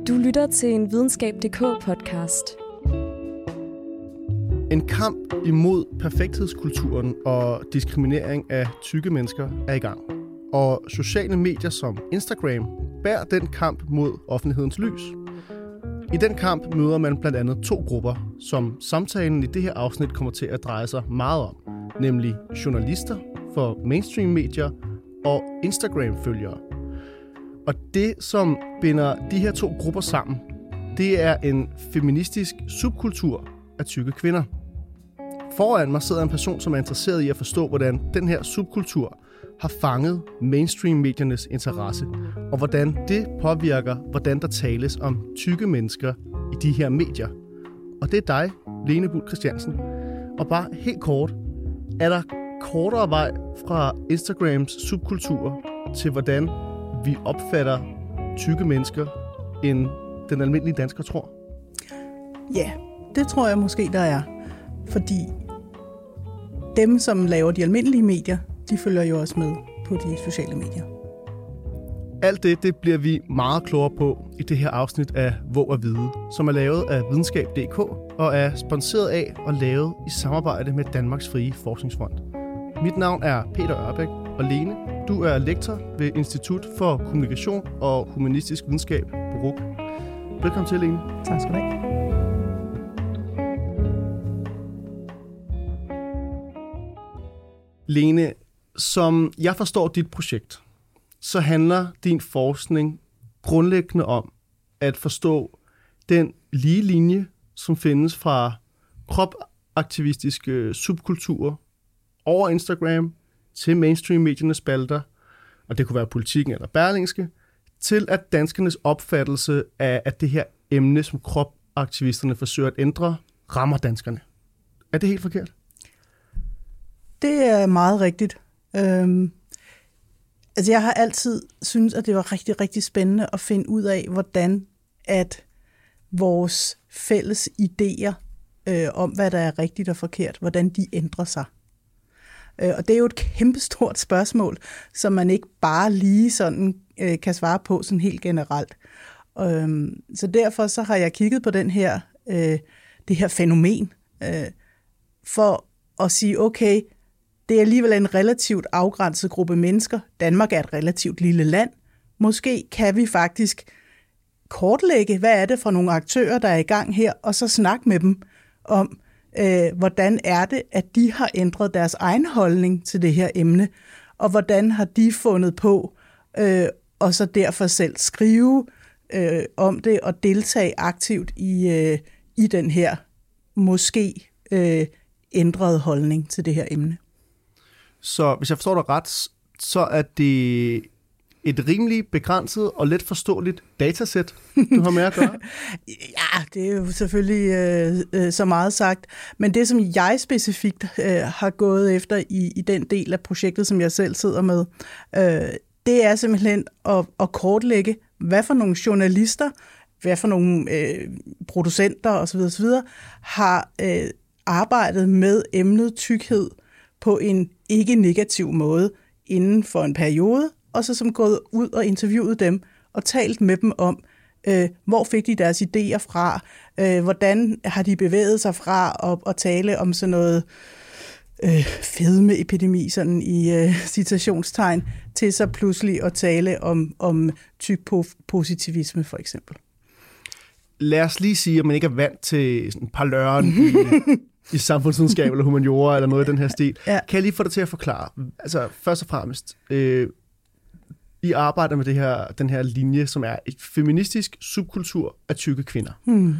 Du lytter til en Videnskab.dk-podcast. En kamp imod perfekthedskulturen og diskriminering af tykke mennesker er i gang. Og sociale medier som Instagram bærer den kamp mod offentlighedens lys. I den kamp møder man blandt andet to grupper, som samtalen i det her afsnit kommer til at dreje sig meget om. Nemlig journalister for mainstream-medier og Instagram-følgere. Og det, som binder de her to grupper sammen, det er en feministisk subkultur af tykke kvinder. Foran mig sidder en person, som er interesseret i at forstå, hvordan den her subkultur har fanget mainstream-mediernes interesse, og hvordan det påvirker, hvordan der tales om tykke mennesker i de her medier. Og det er dig, Lene Buhl Christiansen. Og bare helt kort, er der kortere vej fra Instagrams subkultur til, hvordan vi opfatter tykke mennesker, end den almindelige dansker tror? Ja, det tror jeg måske, der er. Fordi dem, som laver de almindelige medier, de følger jo også med på de sociale medier. Alt det bliver vi meget klogere på i det her afsnit af Våg at Vide, som er lavet af Videnskab.dk og er sponsoreret af og lavet i samarbejde med Danmarks Frie Forskningsfond. Mit navn er Peter Ørbæk, og Lene, du er lektor ved Institut for Kommunikation og Humanistisk Videnskab på RUC. Velkommen til, Lene. Tak skal du have. Lene, som jeg forstår dit projekt, så handler din forskning grundlæggende om at forstå den lige linje, som findes fra kropaktivistiske subkulturer over Instagram til mainstream-mediernes spalter, og det kunne være Politikken eller Berlingske, til at danskernes opfattelse af, at det her emne, som kropaktivisterne forsøger at ændre, rammer danskerne. Er det helt forkert? Det er meget rigtigt. Jeg har altid syntes, at det var rigtig, rigtig spændende at finde ud af, hvordan at vores fælles idéer om, hvad der er rigtigt og forkert, hvordan de ændrer sig. Og det er jo et kæmpestort spørgsmål, som man ikke bare lige sådan kan svare på sådan helt generelt. Så derfor så har jeg kigget på det her fænomen, for at sige, okay, det er alligevel en relativt afgrænset gruppe mennesker. Danmark er et relativt lille land. Måske kan vi faktisk kortlægge, hvad er det for nogle aktører, der er i gang her, og så snakke med dem om, hvordan er det, at de har ændret deres egen holdning til det her emne, og hvordan har de fundet på, og så derfor selv skrive om det, og deltage aktivt i den her måske ændrede holdning til det her emne. Så hvis jeg forstår dig ret, så er det et rimelig begrænset og let forståeligt datasæt, du har med at gøre? Ja, det er jo selvfølgelig så meget sagt. Men det, som jeg specifikt har gået efter i den del af projektet, som jeg selv sidder med, det er simpelthen at kortlægge, hvad for nogle journalister, hvad for nogle producenter osv. har arbejdet med emnet tykkhed på en ikke-negativ måde inden for en periode, og så som gået ud og interviewet dem og talt med dem om, hvor fik de deres idéer fra, hvordan har de bevæget sig fra at tale om sådan noget fedmeepidemi, sådan i citationstegn, til så pludselig at tale om tyk-positivisme for eksempel. Lad os lige sige, at man ikke er vant til sådan parløren i samfundsvidenskab eller humaniora eller noget i den her stil. Ja. Kan jeg lige få dig til at forklare? Altså, først og fremmest, I arbejder med den her linje, som er et feministisk subkultur af tykke kvinder.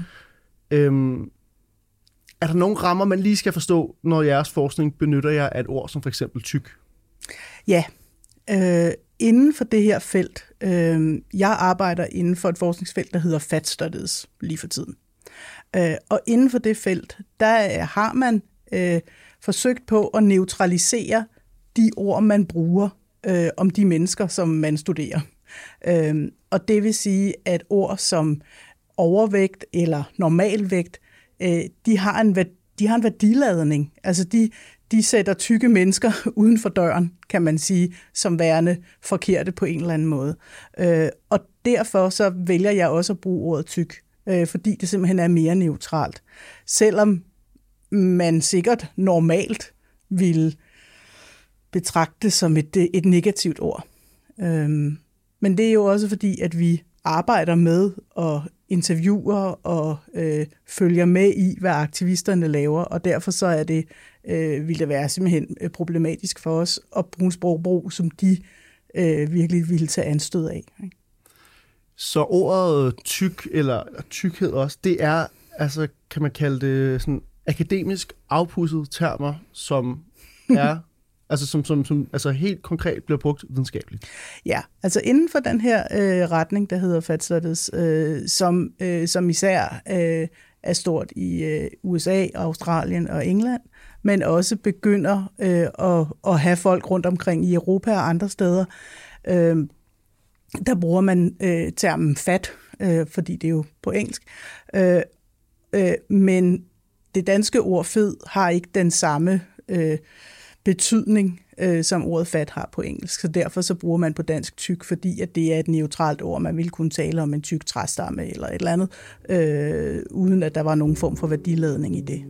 Er der nogle rammer, man lige skal forstå, når jeres forskning benytter jer af et ord som for eksempel tyk? Ja, inden for det her felt, jeg arbejder inden for et forskningsfelt, der hedder Fat Studies lige for tiden. Og inden for det felt, der har man forsøgt på at neutralisere de ord, man bruger om de mennesker, som man studerer. Og det vil sige, at ord som overvægt eller normalvægt, de har en værdiladning. Altså de sætter tykke mennesker uden for døren, kan man sige, som værende forkerte på en eller anden måde. Og derfor så vælger jeg også at bruge ordet tyk, fordi det simpelthen er mere neutralt. Selvom man sikkert normalt ville betragte det som et negativt ord. Men det er jo også fordi, at vi arbejder med og interviewer og følger med i, hvad aktivisterne laver, og derfor så er det, vil det være simpelthen problematisk for os at bruge en sprogbrug, som de virkelig ville tage anstød af. Så ordet tyk, eller tykkhed også, det er, altså kan man kalde det sådan akademisk afpudsede termer, som er altså som altså helt konkret bliver brugt videnskabeligt. Ja, altså inden for den her retning, der hedder Fat Studies, som især er stort i USA, Australien og England, men også begynder at have folk rundt omkring i Europa og andre steder. Der bruger man termen fat, fordi det er jo på engelsk. Men det danske ord fed har ikke den samme betydning, som ordet fat har på engelsk. Så derfor så bruger man på dansk tyk, fordi at det er et neutralt ord. Man ville kunne tale om en tyk træstamme eller et eller andet, uden at der var nogen form for værdiladning i det.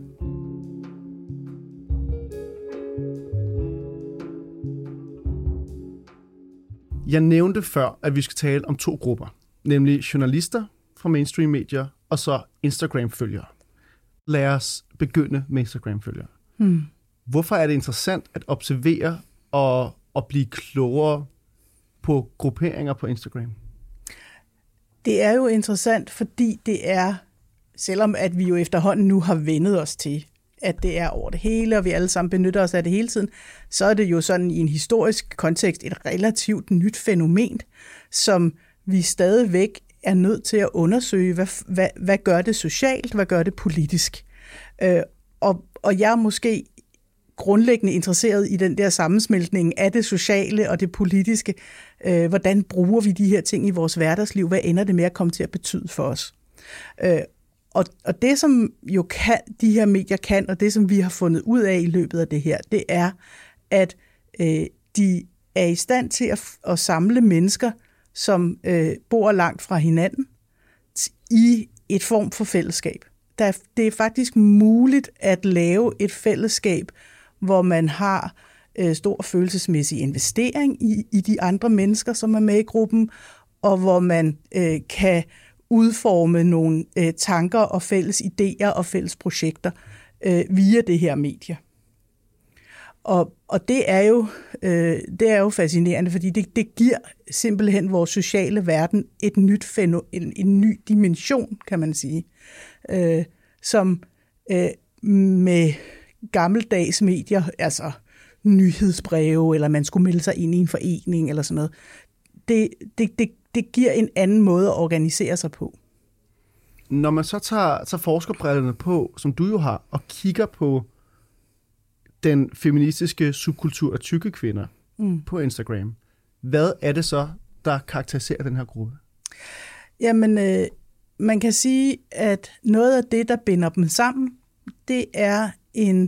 Jeg nævnte før, at vi skal tale om 2 grupper, nemlig journalister fra mainstream medier og så Instagram-følgere. Lad os begynde med Instagram-følgere. Hvorfor er det interessant at observere og blive klogere på grupperinger på Instagram? Det er jo interessant, fordi det er, selvom at vi jo efterhånden nu har vendet os til, at det er over det hele, og vi alle sammen benytter os af det hele tiden, så er det jo sådan i en historisk kontekst et relativt nyt fænomen, som vi stadigvæk er nødt til at undersøge, hvad gør det socialt, hvad gør det politisk. Og jeg er måske grundlæggende interesseret i den der sammensmeltning af det sociale og det politiske. Hvordan bruger vi de her ting i vores hverdagsliv? Hvad ender det med at komme til at betyde for os? Og det, som jo kan, de her medier kan, og det, som vi har fundet ud af i løbet af det her, det er, at de er i stand til at samle mennesker, som bor langt fra hinanden, i et form for fællesskab. Det er faktisk muligt at lave et fællesskab, hvor man har stor følelsesmæssig investering i de andre mennesker, som er med i gruppen, og hvor man kan udforme nogle tanker og fælles idéer og fælles projekter via det her medie. Og det er jo fascinerende, fordi det giver simpelthen vores sociale verden en ny dimension, kan man sige, som med gammeldags medier, altså nyhedsbreve, eller man skulle melde sig ind i en forening, eller sådan noget, det giver en anden måde at organisere sig på. Når man så tager forskerbrillerne på, som du jo har, og kigger på den feministiske subkultur af tykke kvinder på Instagram, hvad er det så, der karakteriserer den her gruppe? Jamen, man kan sige, at noget af det, der binder dem sammen, det er en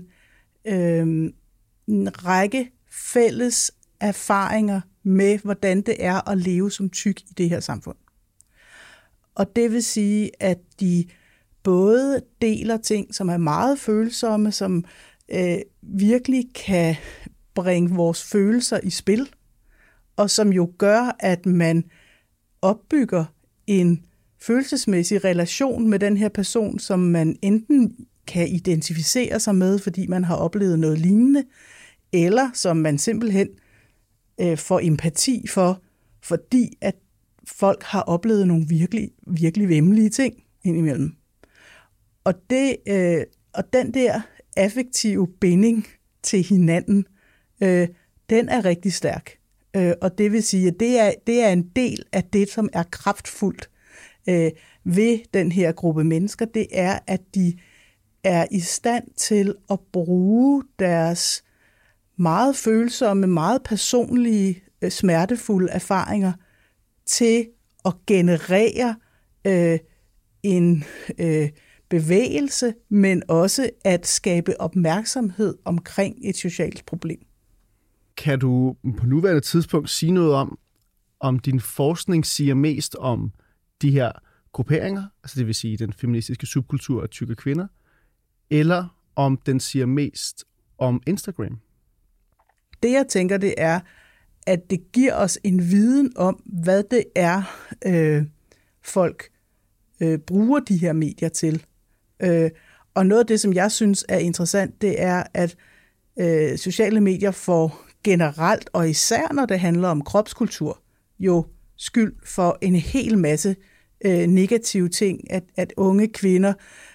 række fælles erfaringer med, hvordan det er at leve som tyk i det her samfund. Og det vil sige, at de både deler ting, som er meget følsomme, som virkelig kan bringe vores følelser i spil, og som jo gør, at man opbygger en følelsesmæssig relation med den her person, som man enten kan identificere sig med, fordi man har oplevet noget lignende, eller som man simpelthen får empati for, fordi at folk har oplevet nogle virkelig, virkelig væmmelige ting indimellem. Og den der affektive binding til hinanden, den er rigtig stærk. Og det vil sige, at det er en del af det, som er kraftfuldt ved den her gruppe mennesker, det er, at de er i stand til at bruge deres meget følsomme, meget personlige, smertefulde erfaringer til at generere en bevægelse, men også at skabe opmærksomhed omkring et socialt problem. Kan du på nuværende tidspunkt sige noget om, om din forskning siger mest om de her grupperinger, altså det vil sige den feministiske subkultur af tykke kvinder, eller om den siger mest om Instagram? Det jeg tænker, det er, at det giver os en viden om, hvad det er, folk bruger de her medier til. Og noget af det, som jeg synes er interessant, det er, at sociale medier får generelt, og især når det handler om kropskultur, jo skyld for en hel masse negative ting, at unge kvinder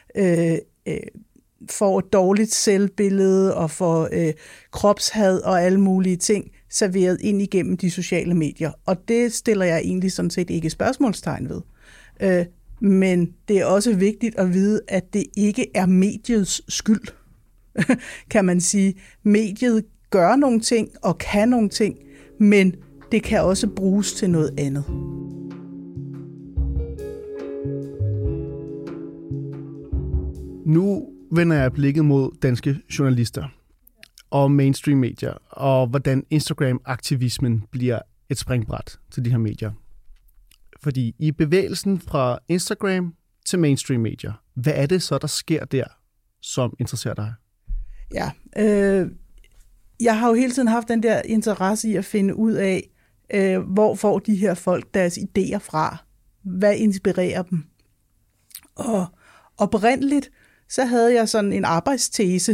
får et dårligt selvbillede og får kropshad og alle mulige ting serveret ind igennem de sociale medier. Og det stiller jeg egentlig sådan set ikke spørgsmålstegn ved. Men det er også vigtigt at vide, at det ikke er mediets skyld, kan man sige. Mediet gør nogle ting og kan nogle ting, men det kan også bruges til noget andet. Nu vender jeg blikket mod danske journalister og mainstream medier, og hvordan Instagram-aktivismen bliver et springbræt til de her medier. Fordi i bevægelsen fra Instagram til mainstream medier, hvad er det så, der sker der, som interesserer dig? Ja, jeg har jo hele tiden haft den der interesse i at finde ud af, hvor får de her folk deres idéer fra? Hvad inspirerer dem? Og oprindeligt, så havde jeg sådan en arbejdstese,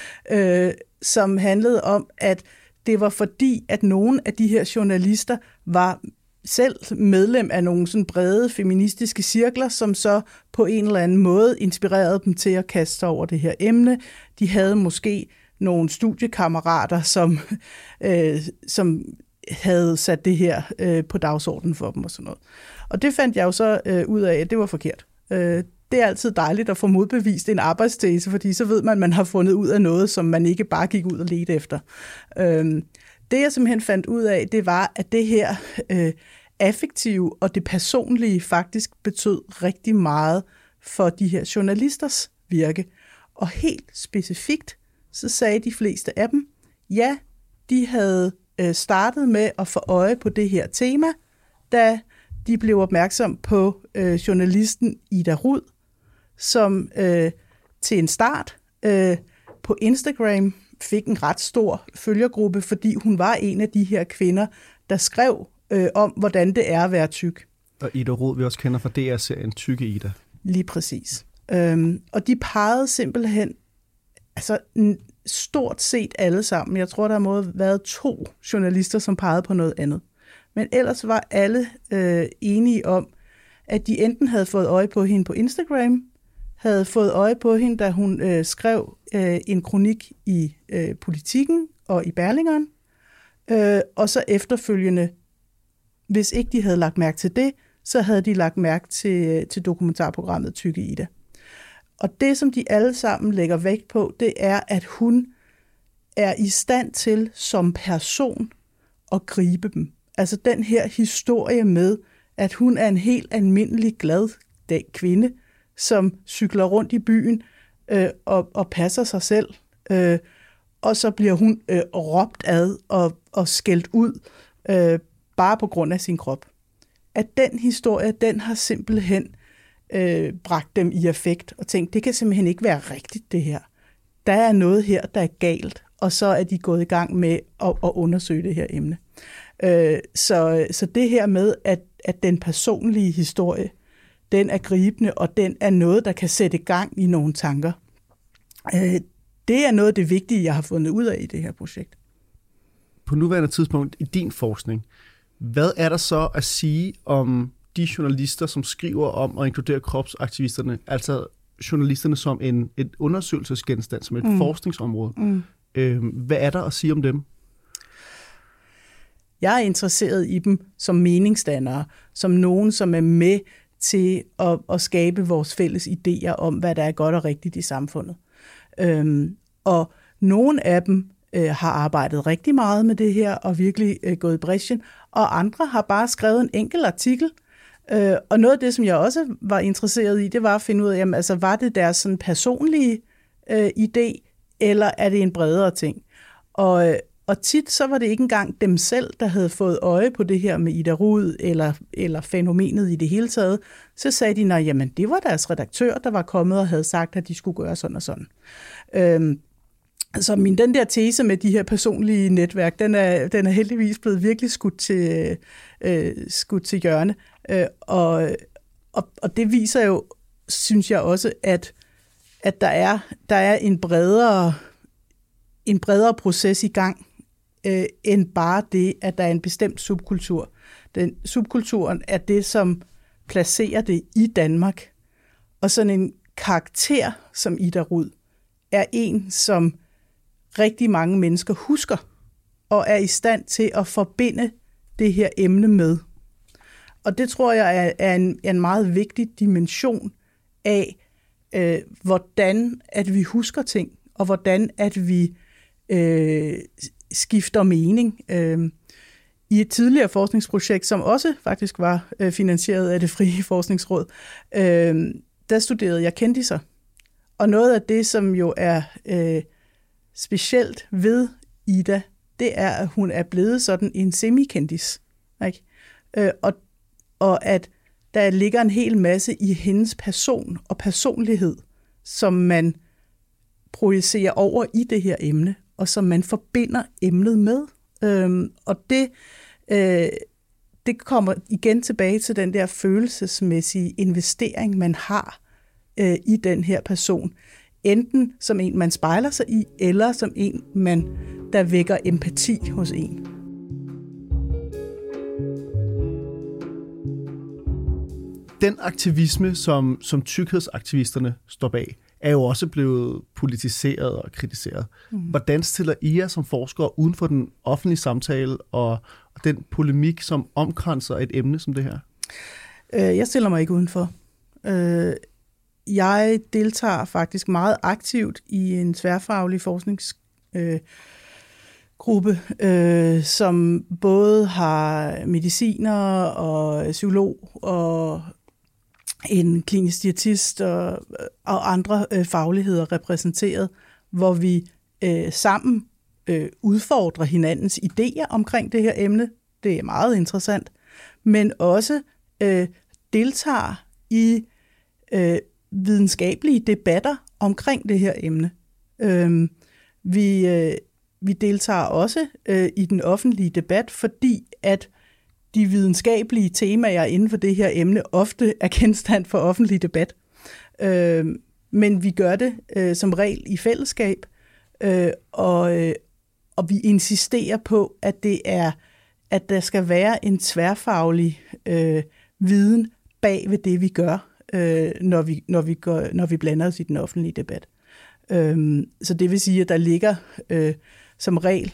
som handlede om, at det var fordi, at nogle af de her journalister var selv medlem af nogle sådan brede feministiske cirkler, som så på en eller anden måde inspirerede dem til at kaste sig over det her emne. De havde måske nogle studiekammerater, som havde sat det her på dagsordenen for dem og sådan noget. Og det fandt jeg jo så ud af, at det var forkert. Det er altid dejligt at få modbevist en arbejdstese, fordi så ved man, at man har fundet ud af noget, som man ikke bare gik ud og ledte efter. Det jeg simpelthen fandt ud af, det var, at det her affektive og det personlige faktisk betød rigtig meget for de her journalisters virke. Og helt specifikt, så sagde de fleste af dem, ja, de havde startet med at få øje på det her tema, da de blev opmærksom på journalisten Ida Rud, som til en start på Instagram fik en ret stor følgergruppe, fordi hun var en af de her kvinder, der skrev om, hvordan det er at være tyk. Og Ida Rud, vi også kender fra DR-serien Tykke Ida. Lige præcis. Og de pegede simpelthen, altså stort set alle sammen, jeg tror, der har været 2 journalister, som pegede på noget andet. Men ellers var alle enige om, at de enten havde fået øje på hende på Instagram, havde fået øje på hende, da hun skrev en kronik i Politikken og i Berlingeren, og så efterfølgende, hvis ikke de havde lagt mærke til det, så havde de lagt mærke til dokumentarprogrammet Tykke Ida. Og det, som de alle sammen lægger vægt på, det er, at hun er i stand til som person at gribe dem. Altså den her historie med, at hun er en helt almindelig glad kvinde, som cykler rundt i byen og passer sig selv. Og så bliver hun råbt ad og skældt ud bare på grund af sin krop. At den historie, den har simpelthen bragt dem i affekt og tænkt, det kan simpelthen ikke være rigtigt det her. Der er noget her, der er galt, og så er de gået i gang med at undersøge det her emne. Så det her med, at den personlige historie, den er gribende, og den er noget, der kan sætte gang i nogle tanker. Det er noget af det vigtige, jeg har fundet ud af i det her projekt. På nuværende tidspunkt i din forskning, hvad er der så at sige om de journalister, som skriver om at inkludere kropsaktivisterne, altså journalisterne som et undersøgelsesgenstand, som et forskningsområde? Hvad er der at sige om dem? Jeg er interesseret i dem som meningsdannere, som nogen, som er med til at skabe vores fælles idéer om, hvad der er godt og rigtigt i samfundet. Og nogle af dem har arbejdet rigtig meget med det her og virkelig gået i brechen, og andre har bare skrevet en enkelt artikel. Og noget af det, som jeg også var interesseret i, det var at finde ud af, jamen, altså, var det deres sådan personlige idé, eller er det en bredere ting? Og tit så var det ikke engang dem selv, der havde fået øje på det her med Ida Rud eller fænomenet i det hele taget. Så sagde de, nej, jamen det var deres redaktør, der var kommet og havde sagt, at de skulle gøre sådan og sådan. Så den der tese med de her personlige netværk, den er heldigvis blevet virkelig skudt til hjørne. Og det viser jo, synes jeg også, at der er en bredere proces i gang, end bare det, at der er en bestemt subkultur. Subkulturen er det, som placerer det i Danmark. Og sådan en karakter som Ida Rud er en, som rigtig mange mennesker husker, og er i stand til at forbinde det her emne med. Og det tror jeg er en meget vigtig dimension af, hvordan at vi husker ting, og hvordan at vi skifter mening. I et tidligere forskningsprojekt, som også faktisk var finansieret af det Frie Forskningsråd, der studerede jeg kendisser. Og noget af det, som jo er specielt ved Ida, det er, at hun er blevet sådan en semikendis. Ikke? Og at der ligger en hel masse i hendes person og personlighed, som man projicerer over i det her emne, og som man forbinder emnet med. Og det kommer igen tilbage til den der følelsesmæssige investering, man har i den her person. Enten som en, man spejler sig i, eller som en, der vækker empati hos en. Den aktivisme, som tykkhedsaktivisterne står bag, er jo også blevet politiseret og kritiseret. Hvordan stiller I jer som forskere uden for den offentlige samtale og den polemik, som omkranser et emne som det her? Jeg stiller mig ikke udenfor. Jeg deltager faktisk meget aktivt i en tværfaglig forskningsgruppe, som både har mediciner og psykolog og en klinisk diætist og andre fagligheder repræsenteret, hvor vi sammen udfordrer hinandens idéer omkring det her emne. Det er meget interessant. Men også deltager i videnskabelige debatter omkring det her emne. Vi deltager også i den offentlige debat, fordi at de videnskabelige temaer inden for det her emne ofte er genstand for offentlig debat. Men vi gør det som regel i fællesskab, og vi insisterer på, at der skal være en tværfaglig viden bag ved det, vi gør, når vi blander os i den offentlige debat. Så det vil sige, at der ligger som regel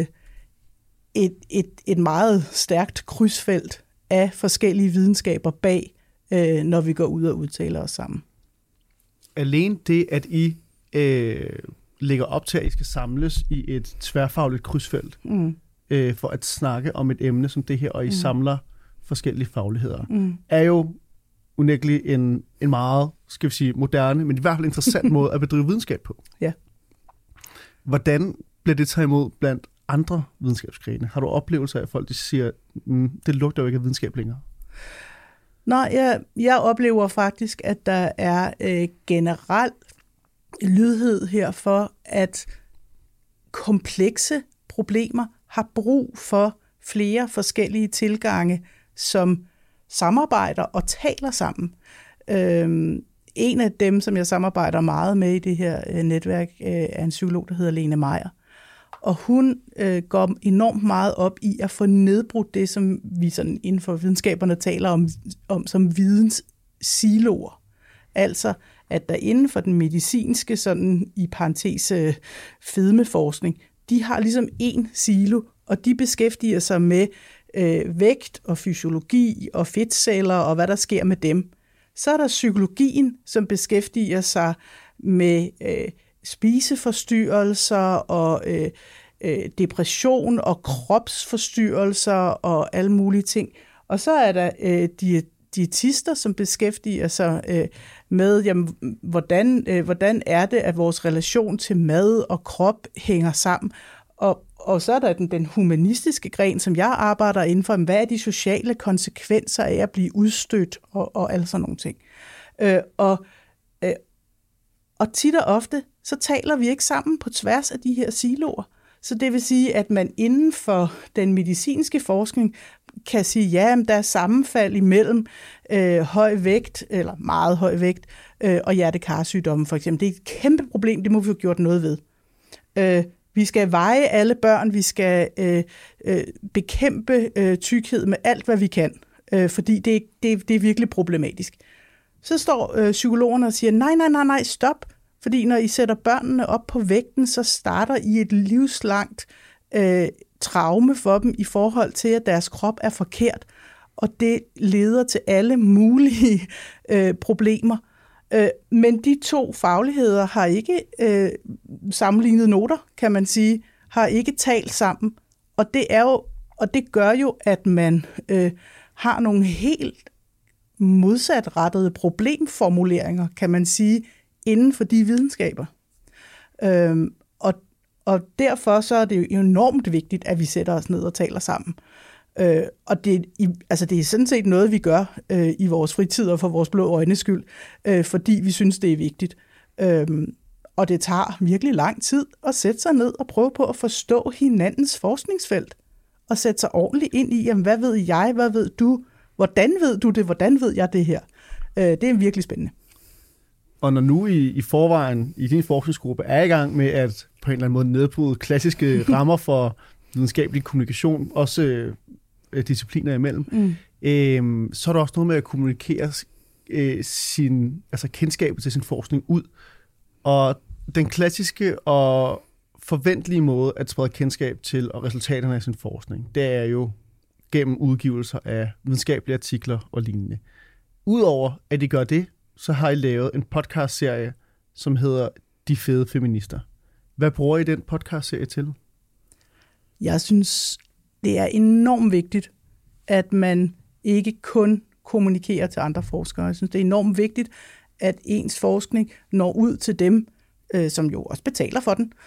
et meget stærkt krydsfelt af forskellige videnskaber bag, når vi går ud og udtaler os sammen. Alene det, at I lægger op til, at I skal samles i et tværfagligt krydsfelt for at snakke om et emne som det her, og I samler forskellige fagligheder, er jo unægteligt en meget, skal vi sige, moderne, men i hvert fald interessant måde at bedrive videnskab på. Ja. Hvordan bliver det taget imod blandt andre videnskabsgrene? Har du oplevelser af, at folk de siger, det lugter jo ikke af videnskab længere? Nej, jeg oplever faktisk, at der er generel lydhed her for, at komplekse problemer har brug for flere forskellige tilgange, som samarbejder og taler sammen. En af dem, som jeg samarbejder meget med i det her netværk, er en psykolog, der hedder Lene Meyer. Og hun går enormt meget op i at få nedbrudt det, som vi sådan inden for videnskaberne taler om som videns siloer. Altså, at der inden for den medicinske, sådan i parentes fedmeforskning, de har ligesom en silo, og de beskæftiger sig med vægt og fysiologi og fedtceller og hvad der sker med dem. Så er der psykologien, som beskæftiger sig med spiseforstyrrelser og depression og kropsforstyrrelser og alle mulige ting. Og så er der diætister, som beskæftiger sig med, jamen, hvordan er det, at vores relation til mad og krop hænger sammen. Og så er der den humanistiske gren, som jeg arbejder inden for. Hvad er de sociale konsekvenser af at blive udstødt og alle sådan nogle ting? Og tit og ofte, så taler vi ikke sammen på tværs af de her siloer. Så det vil sige, at man inden for den medicinske forskning kan sige, ja, der er sammenfald imellem høj vægt, eller meget høj vægt, og hjertekarsygdomme for eksempel. Det er et kæmpe problem, det må vi jo gjort noget ved. Vi skal veje alle børn, vi skal bekæmpe tykkhed med alt, hvad vi kan, fordi det er virkelig problematisk. Så står psykologerne og siger, nej, stop, fordi når I sætter børnene op på vægten, så starter I et livslangt traume for dem i forhold til, at deres krop er forkert, og det leder til alle mulige problemer. Men de to fagligheder har ikke sammenlignet noter, kan man sige, har ikke talt sammen, og det gør jo, at man har nogle helt modsatrettede problemformuleringer, kan man sige, inden for de videnskaber. Og derfor så er det jo enormt vigtigt, at vi sætter os ned og taler sammen. Og det er sådan set noget, vi gør i vores fritid og for vores blå øjnes skyld, fordi vi synes, det er vigtigt. Og det tager virkelig lang tid at sætte sig ned og prøve på at forstå hinandens forskningsfelt, og sætte sig ordentligt ind i, jamen, hvad ved jeg, hvad ved du, hvordan ved du det, hvordan ved jeg det her. Det er virkelig spændende. Og når nu i forvejen i din forskningsgruppe er i gang med at på en eller anden måde nedbryde klassiske rammer for videnskabelig kommunikation, også discipliner imellem, så er der også noget med at kommunikere kendskabet til sin forskning ud. Og den klassiske og forventelige måde at sprede kendskab til og resultaterne af sin forskning, det er jo gennem udgivelser af videnskabelige artikler og lignende. Udover at I gør det, så har I lavet en podcastserie, som hedder De Fede Feminister. Hvad bruger I den podcastserie til? Jeg synes, det er enormt vigtigt, at man ikke kun kommunikerer til andre forskere. Jeg synes, det er enormt vigtigt, at ens forskning når ud til dem, som jo også betaler for den.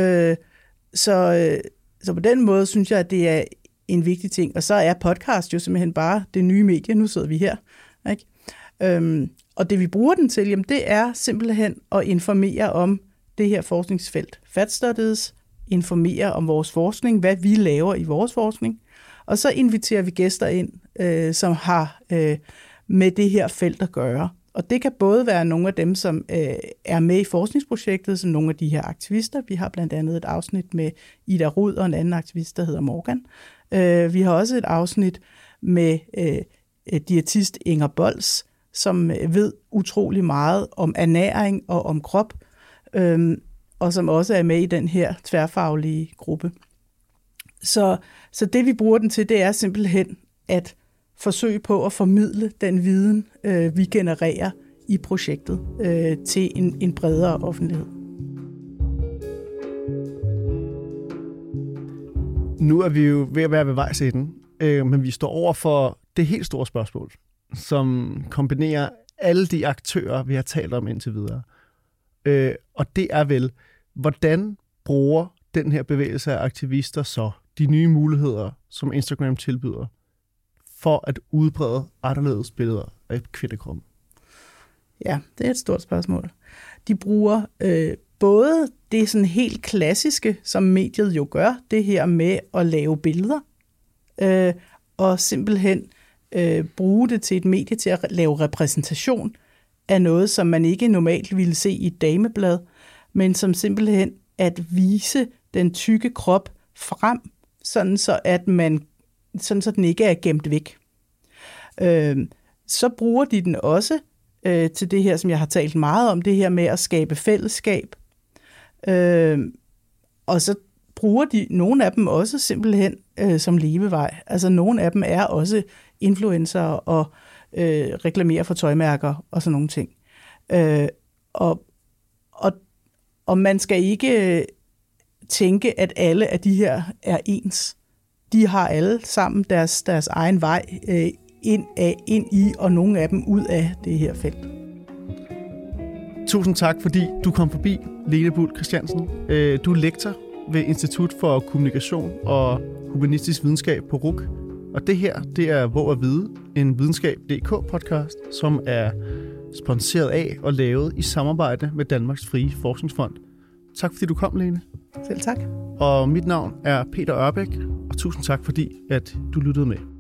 Så på den måde synes jeg, at det er en vigtig ting. Og så er podcast jo simpelthen bare det nye medie. Nu sidder vi her, ikke? Og det vi bruger den til, jamen, det er simpelthen at informere om det her forskningsfelt. Fat Studies, informere om vores forskning, hvad vi laver i vores forskning. Og så inviterer vi gæster ind, som har med det her felt at gøre. Og det kan både være nogle af dem, som er med i forskningsprojektet, som nogle af de her aktivister. Vi har blandt andet et afsnit med Ida Rud og en anden aktivist, der hedder Morgan. Vi har også et afsnit med diætist Inger Bols, som ved utrolig meget om ernæring og om krop, og som også er med i den her tværfaglige gruppe. Så det, vi bruger den til, det er simpelthen at forsøge på at formidle den viden, vi genererer i projektet til en bredere offentlighed. Nu er vi jo ved at være ved vejs ende, men vi står over for det helt store spørgsmål, som kombinerer alle de aktører, vi har talt om indtil videre. Og det er vel, hvordan bruger den her bevægelse af aktivister så de nye muligheder, som Instagram tilbyder, for at udbrede anderledes billeder af kvindekroppen? Ja, det er et stort spørgsmål. De bruger både det sådan helt klassiske, som mediet jo gør, det her med at lave billeder, og simpelthen bruge det til et medie til at lave repræsentation af noget, som man ikke normalt ville se i et dameblad, men som simpelthen at vise den tykke krop frem, sådan så den ikke er gemt væk. Så bruger de den også til det her, som jeg har talt meget om, det her med at skabe fællesskab. Og så bruger de nogle af dem også simpelthen som levevej. Altså nogle af dem er også influencer og reklamerer for tøjmærker og sådan nogle ting. Og man skal ikke tænke, at alle af de her er ens. De har alle sammen deres egen vej ind i, og nogle af dem ud af det her felt. Tusind tak, fordi du kom forbi, Lene Buhl Christiansen. Du er lektor ved Institut for Kommunikation og Humanistisk Videnskab på RUC. Og det her, det er Hvor at vide, en videnskab.dk-podcast, som er sponsoreret af og lavet i samarbejde med Danmarks Frie Forskningsfond. Tak fordi du kom, Lene. Selv tak. Og mit navn er Peter Ørbæk, og tusind tak fordi, at du lyttede med.